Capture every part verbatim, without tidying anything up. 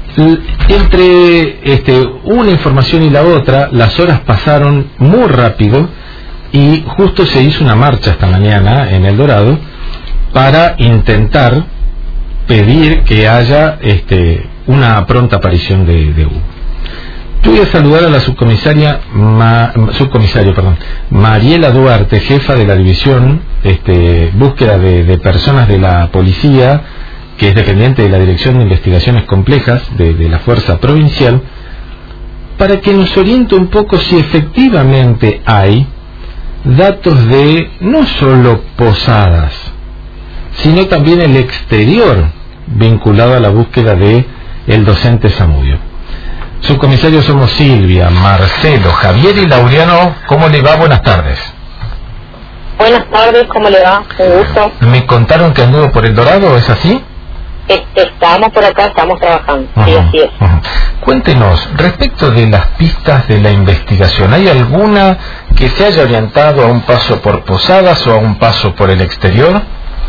Entre este, una información y la otra, las horas pasaron muy rápido y justo se hizo una marcha esta mañana en El Dorado para intentar pedir que haya este, una pronta aparición de, de Hugo. Yo voy a saludar a la subcomisaria, Ma, subcomisario, perdón, Mariela Duarte, jefa de la división este, búsqueda de, de personas de la policía, que es dependiente de la Dirección de Investigaciones Complejas de, de la Fuerza Provincial, para que nos oriente un poco si efectivamente hay datos de no solo Posadas, sino también el exterior vinculado a la búsqueda de el docente Zamudio. Subcomisario, somos Silvia, Marcelo, Javier y Laureano. ¿Cómo le va? Buenas tardes. Buenas tardes, ¿cómo le va? Un gusto. Me contaron que anduvo por El Dorado, ¿es así? Estamos por acá, estamos trabajando. Uh-huh. Sí, así es. Uh-huh. Cuéntenos, respecto de las pistas de la investigación, ¿hay alguna que se haya orientado a un paso por Posadas o a un paso por el exterior?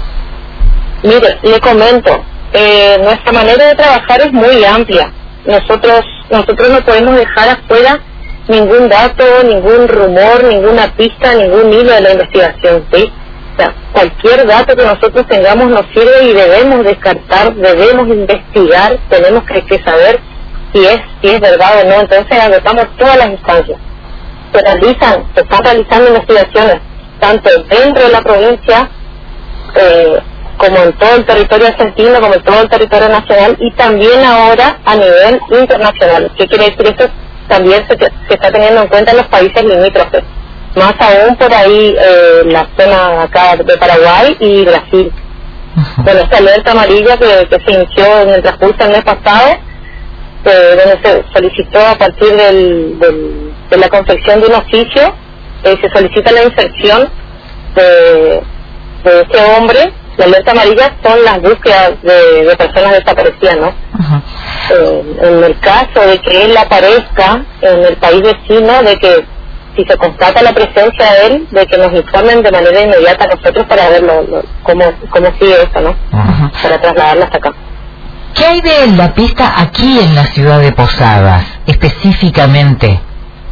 Mire, le comento, eh, nuestra manera de trabajar es muy amplia. Nosotros nosotros no podemos dejar afuera ningún dato, ningún rumor, ninguna pista, ningún hilo de la investigación, ¿sí? O sea, cualquier dato que nosotros tengamos nos sirve y debemos descartar, debemos investigar, tenemos que, que saber si es si es verdad o no. Entonces agotamos todas las instancias. Se realizan, se están realizando investigaciones, tanto dentro de la provincia, eh, como en todo el territorio argentino, como en todo el territorio nacional, y también ahora a nivel internacional. ¿Qué quiere decir esto? También se, se está teniendo en cuenta en los países limítrofes, más aún por ahí eh, la zona acá de Paraguay y Brasil. Uh-huh. Bueno, esta alerta amarilla que, que se inició en el transcurso del mes pasado, eh, donde se solicitó a partir del, del, de la confección de un oficio, eh, se solicita la inserción de, de este hombre. La alerta amarilla son las búsquedas de, de personas desaparecidas, ¿no? Uh-huh. Eh, en el caso de que él aparezca en el país vecino, de que si se constata la presencia de él, de que nos informen de manera inmediata a nosotros para ver lo, lo, cómo, cómo sigue esto, ¿no? Uh-huh. Para trasladarla hasta acá. ¿Qué hay de la pista aquí en la ciudad de Posadas, específicamente?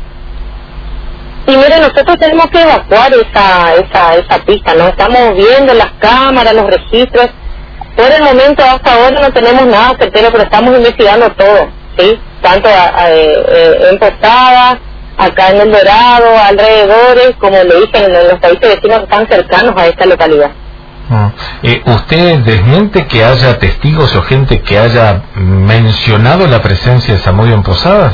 Y mire, nosotros tenemos que evacuar esa esa esa pista, ¿no? Estamos viendo las cámaras, los registros. Por el momento, hasta ahora no tenemos nada certero, pero estamos investigando todo, ¿sí? Tanto a, a, eh, en Posadas, acá en El Dorado, alrededores, como le dije, en, en los países vecinos que están cercanos a esta localidad. Ah, eh, ¿Usted desmiente que haya testigos o gente que haya mencionado la presencia de Zamudio en Posadas?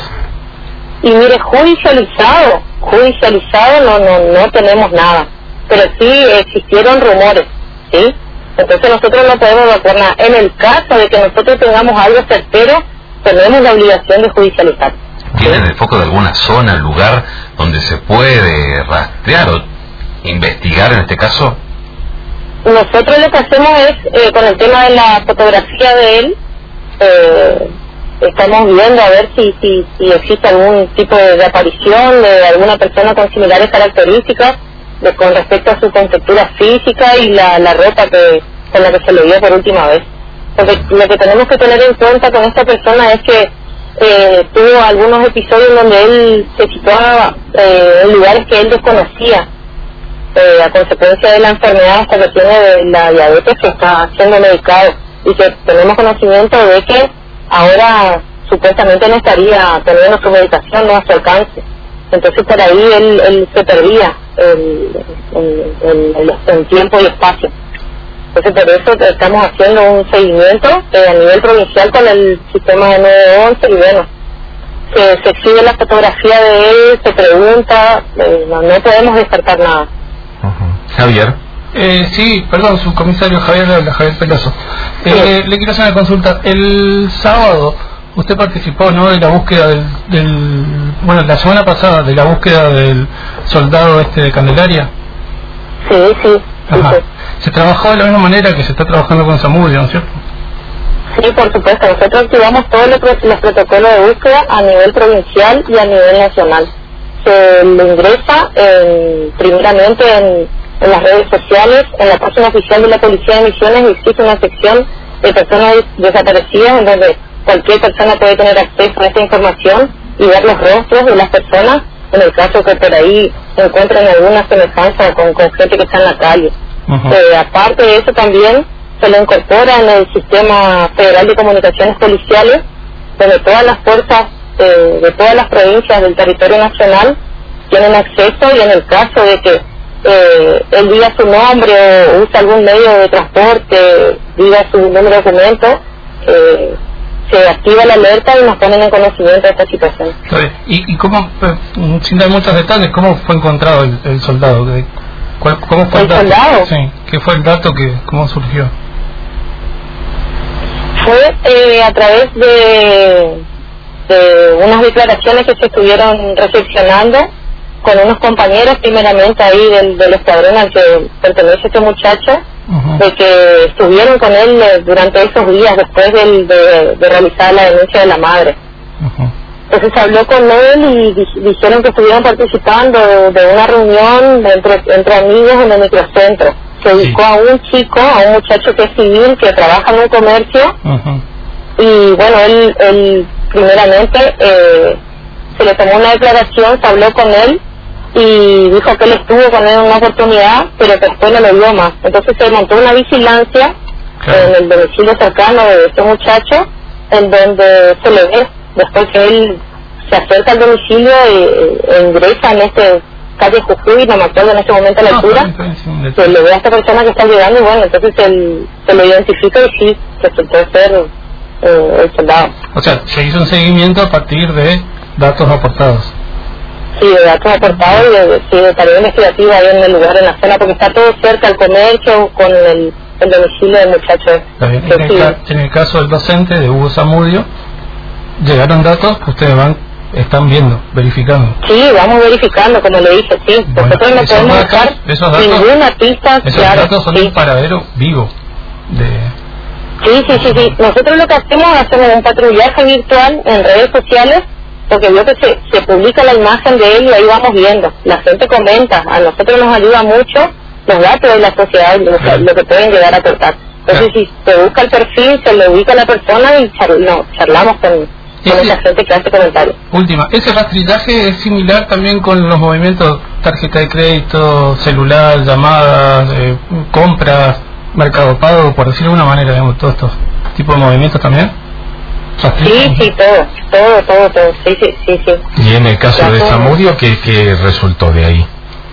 Y mire, judicializado, judicializado no no no tenemos nada, pero sí existieron rumores, ¿sí? Entonces nosotros no podemos evacuar nada. En el caso de que nosotros tengamos algo certero, tenemos la obligación de judicializar. ¿Tienen el foco de alguna zona, lugar donde se puede rastrear o investigar en este caso? Nosotros lo que hacemos es, eh, con el tema de la fotografía de él, eh, estamos viendo a ver si, si, si existe algún tipo de, de aparición de alguna persona con similares características de, con respecto a su contextura física y la, la ropa que con la que se le vio por última vez. Porque lo que tenemos que tener en cuenta con esta persona es que eh, tuvo algunos episodios donde él se situaba eh, en lugares que él desconocía eh, a consecuencia de la enfermedad hasta que tiene de la diabetes, que está siendo medicado, y que tenemos conocimiento de que ahora supuestamente no estaría teniendo su medicación no a su alcance. Entonces por ahí él, él se perdía en, en, en, en tiempo y espacio. Entonces por eso estamos haciendo un seguimiento eh, a nivel provincial con el sistema de nueve once, y bueno, se, se exhibe la fotografía de él, se pregunta, eh, no, no podemos descartar nada. Uh-huh. Javier. Eh, sí, perdón, subcomisario Javier, Javier Peloso. Eh, sí. Le quiero hacer una consulta. El sábado usted participó, ¿no?, de la búsqueda del, del, bueno, la semana pasada, de la búsqueda del soldado este de Candelaria. Sí, sí. Ajá. Sí, sí. Se trabajó de la misma manera que se está trabajando con Zamudio, ¿no es cierto? Sí, por supuesto. Nosotros activamos todos los, los protocolos de búsqueda a nivel provincial y a nivel nacional. Se le ingresa en, primeramente en, en las redes sociales, en la página oficial de la Policía de Misiones existe una sección de personas desaparecidas en donde cualquier persona puede tener acceso a esta información y ver los rostros de las personas en el caso que por ahí encuentren alguna semejanza con, con gente que está en la calle. Uh-huh. Eh, aparte de eso también se lo incorpora en el Sistema Federal de Comunicaciones Policiales, donde todas las fuerzas eh, de todas las provincias del territorio nacional tienen acceso, y en el caso de que eh, él diga su nombre o use algún medio de transporte, diga su número de documento, eh, se activa la alerta y nos ponen en conocimiento de esta situación. ¿Y, y cómo, sin dar muchos detalles, cómo fue encontrado el, el soldado? ¿Cuál, ¿Cómo fue el, ¿El dato? soldado? Sí, ¿qué fue el dato? Que, ¿Cómo surgió? Fue eh, a través de, de unas declaraciones que se estuvieron recepcionando con unos compañeros, primeramente ahí del, del escuadrón al que pertenece este muchacho, uh-huh. de que estuvieron con él eh, durante esos días después del, de, de realizar la denuncia de la madre. Uh-huh. Entonces se habló con él y di- dijeron que estuvieron participando de, de una reunión entre, entre amigos en el microcentro. Se ubicó sí. a un chico, a un muchacho que es civil, que trabaja en un comercio, uh-huh. y bueno, él, él primeramente eh, se le tomó una declaración, se habló con él y dijo que él estuvo con él en una oportunidad, pero que después no lo vio más. Entonces se montó una vigilancia claro. en el domicilio cercano de este muchacho, en donde se le ve después que él se acerca al domicilio e, e ingresa en este calle Jujuy, no me acuerdo en este momento la altura, no, se le ve a esta persona que está llegando y bueno, entonces él se lo identifica y sí, resultó ser eh, el soldado. O sea, se hizo un seguimiento a partir de datos aportados. Sí, de datos aportados y de, sí, de tarea investigativa ahí en el lugar, en la zona, porque está todo cerca al comercio con el, el domicilio del muchacho. En el, sí. ca- en el caso del docente de Hugo Zamudio, llegaron datos que ustedes van están viendo, verificando. Sí, vamos verificando, como le dije, sí. Bueno, nosotros no podemos datos, dejar esos datos, ninguna pista. Esos claro, datos son sí. un paradero vivo. De... Sí, sí, sí, sí. Nosotros lo que hacemos, hacemos un patrullaje virtual en redes sociales, porque veo que se, se publica la imagen de él y ahí vamos viendo. La gente comenta, a nosotros nos ayuda mucho los datos de la sociedad, lo, claro. lo que pueden llegar a aportar. Entonces, claro. si se busca el perfil, se le ubica a la persona y char, no, charlamos con, con esa gente que hace comentarios. Última, ¿ese rastrillaje es similar también con los movimientos tarjeta de crédito, celular, llamadas, eh, compras, Mercado Pago, por decirlo de alguna manera, digamos, todos estos tipos de movimientos también? Sí, sí, todo, todo, todo, todo, sí, sí, sí, sí. Y en el caso ya de Zamudio, ¿qué, ¿qué resultó de ahí?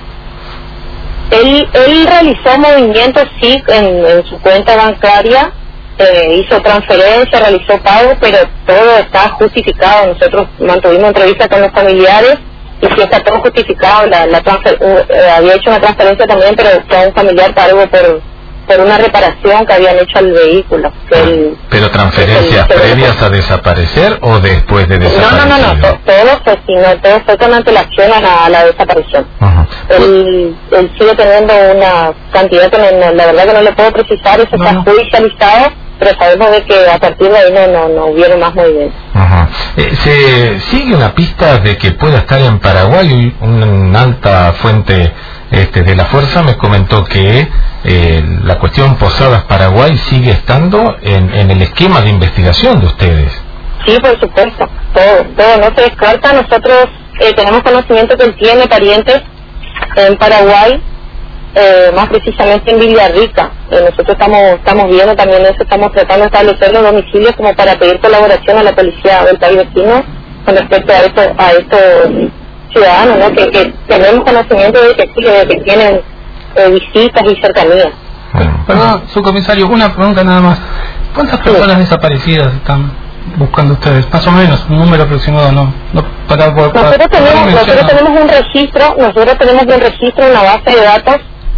Él, él realizó movimientos, sí, en, en su cuenta bancaria, eh, hizo transferencia, realizó pago, pero todo está justificado. Nosotros mantuvimos entrevistas con los familiares y sí está todo justificado. La, la transfer, eh, había hecho una transferencia también, pero fue un familiar pago por por una reparación que habían hecho al vehículo. Que ah, el, ¿Pero transferencias el, previas a desaparecer o después de desaparecer? No, no, no, no, to, todo fue, sino, todo fue con antelación a la, a la desaparición. Uh-huh. Él, él sigue teniendo una cantidad que no, la verdad que no le puedo precisar, eso no, está no. judicializado, pero sabemos de que a partir de ahí no, no, no hubieron más movimientos. Uh-huh. Eh, ¿Se sigue una pista de que pueda estar en Paraguay? Una alta fuente este, de la fuerza me comentó que eh, la cuestión Posadas Paraguay sigue estando en, en el esquema de investigación de ustedes. Sí, por supuesto, todo, todo no se descarta. Nosotros eh, tenemos conocimiento que él tiene parientes en Paraguay, eh, más precisamente en Villarrica. Eh, nosotros estamos estamos viendo también eso, estamos tratando de establecer los domicilios como para pedir colaboración a la policía del país vecino con respecto a esto, a estos ciudadanos, ¿no? Que, que tenemos conocimiento de que, de que tienen eh, visitas y cercanías. Bueno, perdón, subcomisario, una pregunta nada más. ¿Cuántas personas sí. desaparecidas están buscando ustedes? Más o menos, un número aproximado, ¿no? no para, para, para, nosotros para tenemos, nosotros tenemos un registro, nosotros tenemos un registro, una base de datos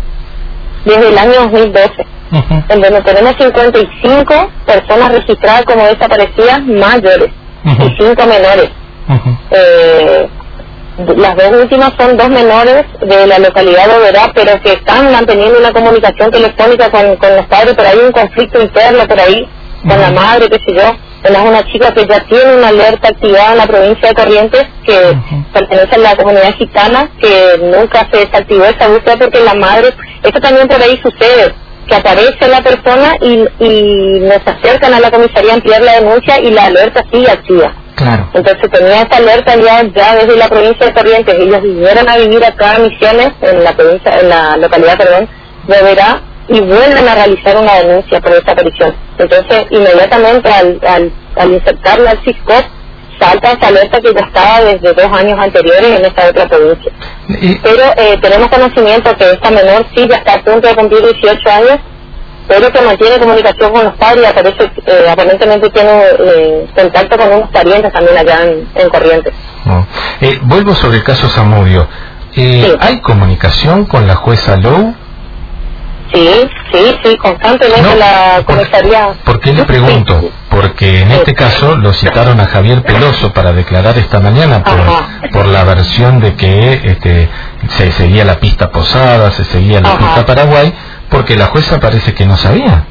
desde el año dos mil doce, uh-huh. en donde tenemos cincuenta y cinco personas registradas como desaparecidas mayores, uh-huh. y cinco menores. Uh-huh. Eh, las dos últimas son dos menores de la localidad de Oberá, pero que están manteniendo una comunicación telefónica con, con los padres, pero hay un conflicto interno por ahí, con uh-huh. la madre, qué sé yo. Es una chica que ya tiene una alerta activada en la provincia de Corrientes, que uh-huh. pertenece a la comunidad gitana, que nunca se desactivó esa búsqueda porque la madre, esto también por ahí sucede, que aparece la persona y, y nos acercan a la comisaría a ampliar la denuncia y la alerta sigue activa. Claro. Entonces tenía esta alerta ya, ya desde la provincia de Corrientes. Ellos vinieron a vivir acá a Misiones, en la provincia, en la localidad, perdón, de Verá, y vuelven a realizar una denuncia por esta aparición. Entonces, inmediatamente al, al, al insertarla al SISCOP, salta esa alerta que ya estaba desde dos años anteriores en esta otra provincia. Y- Pero eh, tenemos conocimiento que esta menor sí ya está a punto de cumplir dieciocho años, pero que mantiene comunicación con los padres y aparece, eh, aparentemente tiene eh, contacto con unos parientes también allá en, en Corrientes. No. Eh, vuelvo sobre el caso Zamudio. Eh, Sí. ¿Hay comunicación con la jueza Lowe? Sí, sí, sí, constantemente No, la por- comisaría... ¿Por qué le pregunto? Sí. Porque en Sí. este caso lo citaron a Javier Peloso para declarar esta mañana por, Ajá. por la versión de que este, se seguía la pista Posada, se seguía la Ajá. pista Paraguay, porque la jueza parece que no sabía.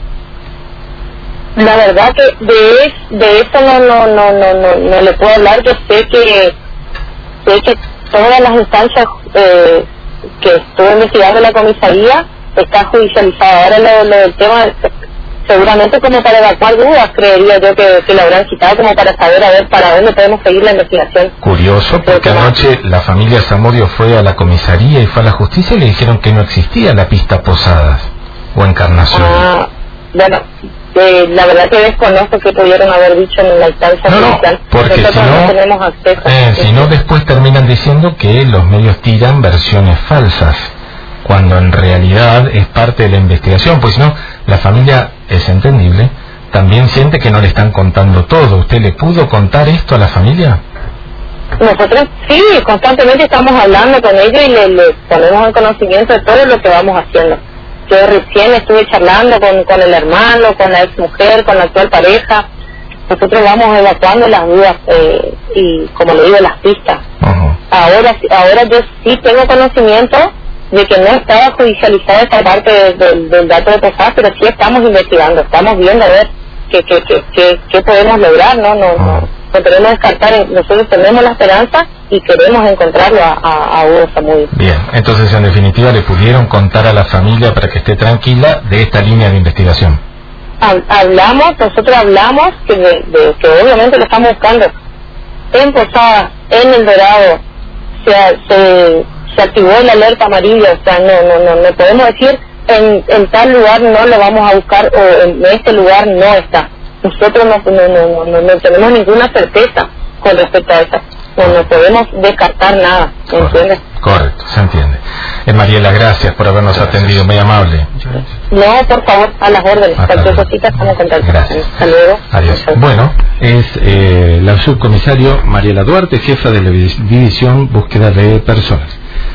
La verdad que de, es- de eso no, no, no, no, no, no le puedo hablar. Yo sé que, sé que todas las instancias eh, que estuvo investigando la comisaría está judicializada. Ahora lo, lo del tema, seguramente como para evacuar dudas, creería yo que, que lo habrán citado como para saber a ver para dónde podemos seguir la investigación. Curioso, porque Pero, anoche la familia Zamudio fue a la comisaría y fue a la justicia y le dijeron que no existía la pista Posadas o Encarnación. Ah, bueno, eh, la verdad que desconozco que pudieron haber dicho en la instancia No, no, judicial. porque Nosotros si no, tenemos acceso. eh, si no después terminan diciendo que los medios tiran versiones falsas, cuando en realidad es parte de la investigación, pues si no, la familia, es entendible, también siente que no le están contando todo. ¿Usted le pudo contar esto a la familia? Nosotros sí, constantemente estamos hablando con ellos y le, le ponemos en conocimiento de todo lo que vamos haciendo. Yo recién estuve charlando con, con el hermano, con la ex mujer, con la actual pareja. Nosotros vamos evacuando las dudas eh, y, como le digo, las pistas. Ajá. Ahora, ahora yo sí tengo conocimiento de que no estaba judicializada esta parte de- de- del dato de Posadas, pero sí estamos investigando, estamos viendo a ver qué, qué, qué, qué, qué podemos lograr, ¿no? No, no, no queremos descartar, nosotros tenemos la esperanza y queremos encontrarlo a, a, a Hugo Zamudio. Bien, entonces en definitiva le pudieron contar a la familia para que esté tranquila de esta línea de investigación. Hab- Hablamos, nosotros hablamos que, de, de- que obviamente lo estamos buscando en Posadas, en El Dorado, se, se, se activó la alerta amarilla, o sea, no, no, no, no podemos decir en, en tal lugar no lo vamos a buscar o en este lugar no está. Nosotros no, no, no, no, no tenemos ninguna certeza con respecto a eso, no, no podemos descartar nada, ¿me entiendes? Correcto, se entiende. Eh, Mariela, gracias por habernos Gracias. atendido, muy amable. No, por favor, a las órdenes, Hasta cualquier luego. cosita estamos en contacto. Gracias. Hasta luego. Adiós. Bueno, es eh, la subcomisario Mariela Duarte, jefa de la División Búsqueda de Personas.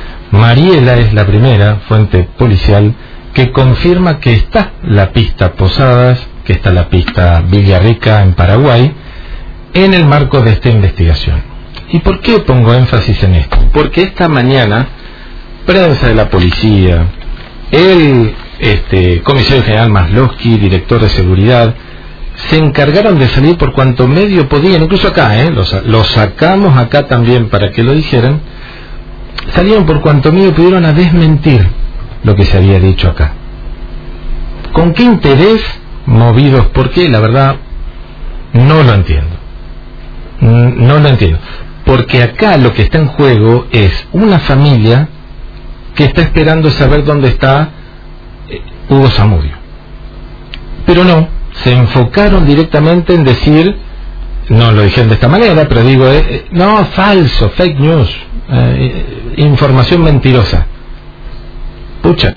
Mariela es la primera fuente policial que confirma que está la pista Posadas, que está la pista Villarrica en Paraguay, en el marco de esta investigación. ¿Y por qué pongo énfasis en esto? Porque esta mañana, prensa de la policía, el este, comisario general Maslowski, director de seguridad, se encargaron de salir por cuanto medio podían, incluso acá, ¿eh? Los, los sacamos acá también para que lo dijeran, salieron por cuanto medio pudieron a desmentir lo que se había dicho acá. ¿Con qué interés movidos? ¿Por qué? La verdad, no lo entiendo. Mm, No lo entiendo. Porque acá lo que está en juego es una familia que está esperando saber dónde está eh, Hugo Zamudio. Pero no, se enfocaron directamente en decir, no lo dijeron de esta manera, pero digo, eh, eh, no, falso, fake news, eh, información mentirosa. Pucha.